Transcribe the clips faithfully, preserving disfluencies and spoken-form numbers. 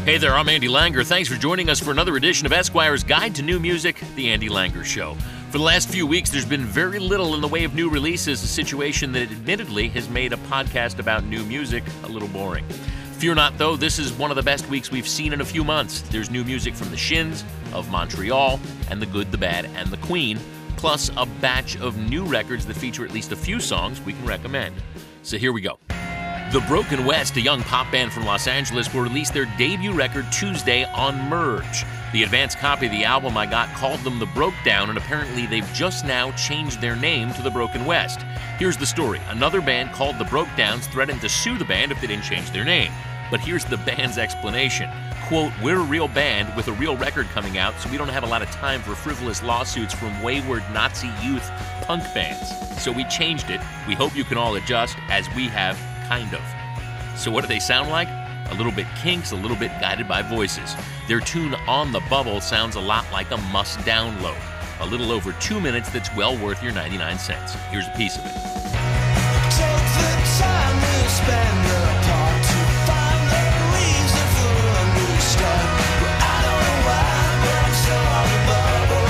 Hey there, I'm Andy Langer. Thanks for joining us for another edition of Esquire's Guide to New Music, The Andy Langer Show. For the last few weeks, there's been very little in the way of new releases, a situation that admittedly has made a podcast about new music a little boring. Fear not, though, this is one of the best weeks we've seen in a few months. There's new music from the Shins, of Montreal, and The Good, The Bad, and The Queen, plus a batch of new records that feature at least a few songs we can recommend. So here we go. The Broken West, a young pop band from Los Angeles, will release their debut record Tuesday on Merge. The advanced copy of the album I got called them The Broke Down, and apparently they've just now changed their name to The Broken West. Here's the story. Another band called The Broke Downs threatened to sue the band if they didn't change their name. But here's the band's explanation. Quote, we're a real band with a real record coming out, so we don't have a lot of time for frivolous lawsuits from wayward Nazi youth punk bands. So we changed it. We hope you can all adjust, as we have, kind of. So what do they sound like? A little bit Kinks, a little bit Guided by Voices. Their tune On the Bubble sounds a lot like a must download. A little over two minutes that's well worth your ninety-nine cents. Here's a piece of it. Take the time to spend apart to find the reason for understand. But I don't know why, but I'm still on the bubble.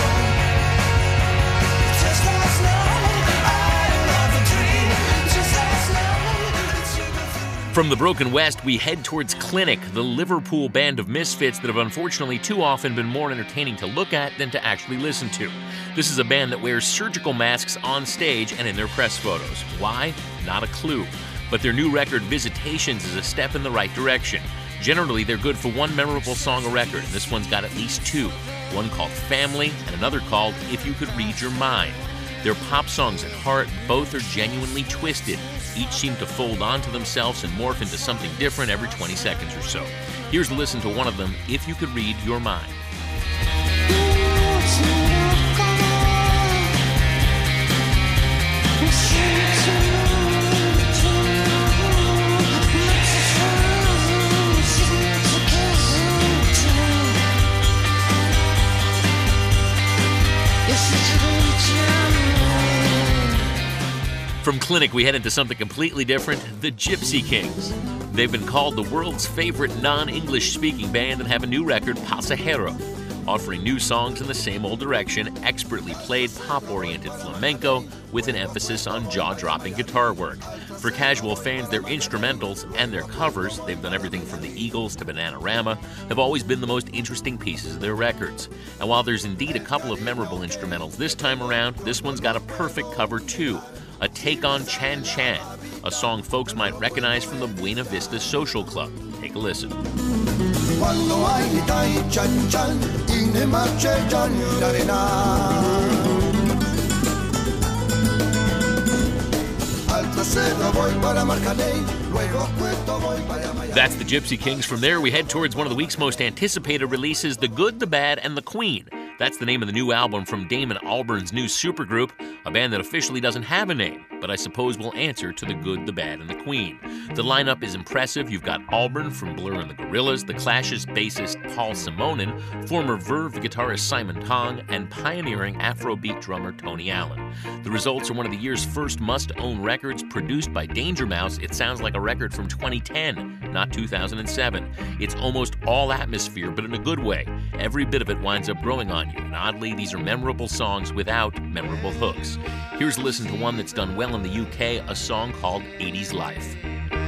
Just last night, I don't have a dream. Just last night, it's you. From the Broken West, we head towards Clinic, the Liverpool band of misfits that have unfortunately too often been more entertaining to look at than to actually listen to. This is a band that wears surgical masks on stage and in their press photos. Why? Not a clue. But their new record, Visitations, is a step in the right direction. Generally, they're good for one memorable song a record, and this one's got at least two. One called Family, and another called If You Could Read Your Mind. They're pop songs at heart, both are genuinely twisted. Each seem to fold onto themselves and morph into something different every twenty seconds or so. Here's a listen to one of them, If You Could Read Your Mind. From Clinic, we head into something completely different, the Gypsy Kings. They've been called the world's favorite non-English speaking band and have a new record, Pasajero, offering new songs in the same old direction, expertly played pop-oriented flamenco with an emphasis on jaw-dropping guitar work. For casual fans, their instrumentals and their covers, they've done everything from the Eagles to Bananarama, have always been the most interesting pieces of their records. And while there's indeed a couple of memorable instrumentals this time around, this one's got a perfect cover too. A take on Chan Chan, a song folks might recognize from the Buena Vista Social Club. Take a listen. Quando hai dai chan chan, in marce gianni l'arena. Altra sera voy para Marcanay, luego Puerto voy para Miami. That's the Gypsy Kings. From there, we head towards one of the week's most anticipated releases, The Good, The Bad, and The Queen. That's the name of the new album from Damon Albarn's new supergroup, a band that officially doesn't have a name, but I suppose will answer to The Good, The Bad, and The Queen. The lineup is impressive. You've got Albarn from Blur and the Gorillaz, The Clash's bassist Paul Simonon, former Verve guitarist Simon Tong, and pioneering Afrobeat drummer Tony Allen. The results are one of the year's first must-own records produced by Danger Mouse. It sounds like a record from twenty ten, not two thousand seven. It's almost all atmosphere, but in a good way. Every bit of it winds up growing on you, and oddly, these are memorable songs without memorable hooks. Here's a listen to one that's done well in the U K, a song called eighties Life.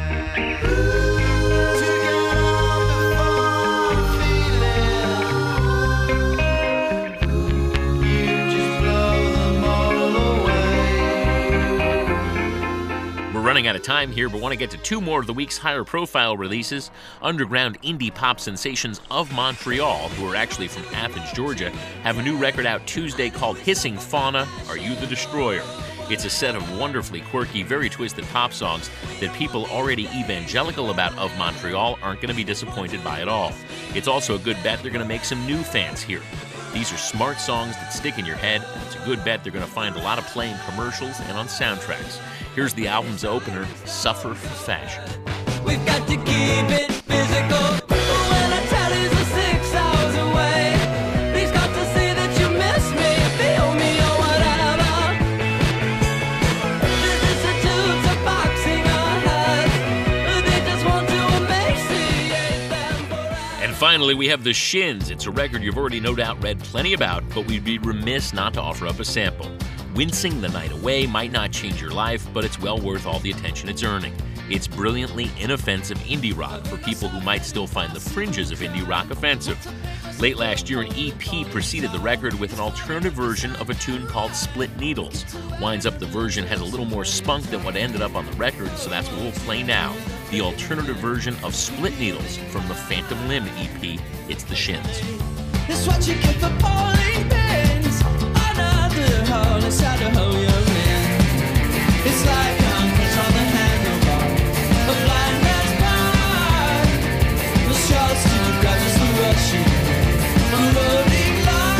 We're running out of time here, but want to get to two more of the week's higher profile releases. Underground indie pop sensations of Montreal, who are actually from Athens, Georgia, have a new record out Tuesday called Hissing Fauna, Are You the Destroyer? It's a set of wonderfully quirky, very twisted pop songs that people already evangelical about of Montreal aren't going to be disappointed by at all. It's also a good bet they're going to make some new fans here. These are smart songs that stick in your head, and it's a good bet they're going to find a lot of play in commercials and on soundtracks. Here's the album's opener, Suffer for Fashion. We've got to keep it physical. When I tell you it's six hours away, please got to see that you miss me, feel me or whatever. This is a tubes of boxing our heads. They just want to emaciate them forever. And finally, we have The Shins. It's a record you've already no doubt read plenty about, but we'd be remiss not to offer up a sample. Wincing the Night Away might not change your life, but it's well worth all the attention it's earning. It's brilliantly inoffensive indie rock for people who might still find the fringes of indie rock offensive. Late last year, an E P preceded the record with an alternative version of a tune called Split Needles. Winds up the version has a little more spunk than what ended up on the record, so that's what we'll play now. The alternative version of Split Needles from the Phantom Limb E P. It's The Shins. It's what you get for bowling pins. Another hole inside a hole you're in. It's like concrete on the handlebar. A blind man's bar. The straws to the ground as the rushing on the rolling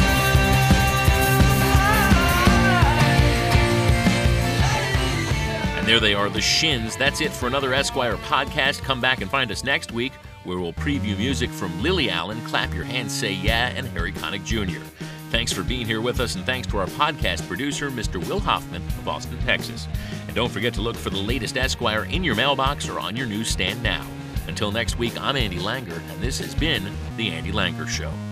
line. And there they are, The Shins. That's it for another Esquire podcast. Come back and find us next week, where we'll preview music from Lily Allen, Clap Your Hands, Say Yeah, and Harry Connick Junior Thanks for being here with us, and thanks to our podcast producer, Mister Will Hoffman of Austin, Texas. And don't forget to look for the latest Esquire in your mailbox or on your newsstand now. Until next week, I'm Andy Langer, and this has been The Andy Langer Show.